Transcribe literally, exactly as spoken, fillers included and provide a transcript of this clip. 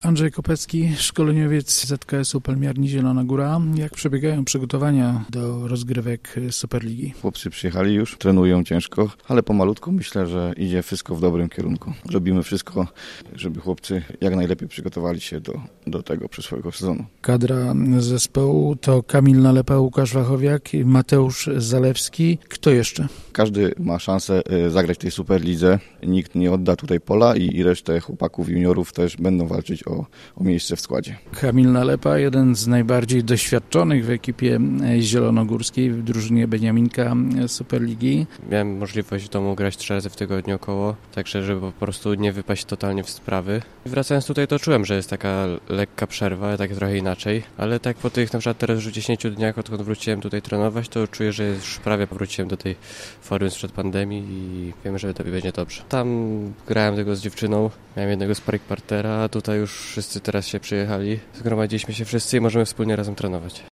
Andrzej Kopecki, szkoleniowiec Z K S u Palmiarni Zielona Góra. Jak przebiegają przygotowania do rozgrywek Superligi? Chłopcy przyjechali już, trenują ciężko, ale pomalutku myślę, że idzie wszystko w dobrym kierunku. Robimy wszystko, żeby chłopcy jak najlepiej przygotowali się do, do tego przyszłego sezonu. Kadra zespołu to Kamil Nalepa, Łukasz Wachowiak, Mateusz Zalewski. Kto jeszcze? Każdy ma szansę zagrać w tej Superlidze. Nikt nie odda tutaj pola i, i resztę chłopaków, juniorów też będą walczyć o, o miejsce w składzie. Kamil Nalepa, jeden z najbardziej doświadczonych w ekipie zielonogórskiej, w drużynie Beniaminka Superligi. Miałem możliwość w domu grać trzy razy w tygodniu około, także żeby po prostu nie wypaść totalnie w sprawy. Wracając tutaj, to czułem, że jest taka lekka przerwa, tak trochę inaczej, ale tak po tych na przykład teraz już dziesięciu dniach, odkąd wróciłem tutaj trenować, to czuję, że już prawie powróciłem do tej formy sprzed pandemii i wiem, że to będzie dobrze. Tam grałem tylko z dziewczyną, miałem jednego sparring partnera, a tutaj już wszyscy teraz się przyjechali. Zgromadziliśmy się wszyscy i możemy wspólnie razem trenować.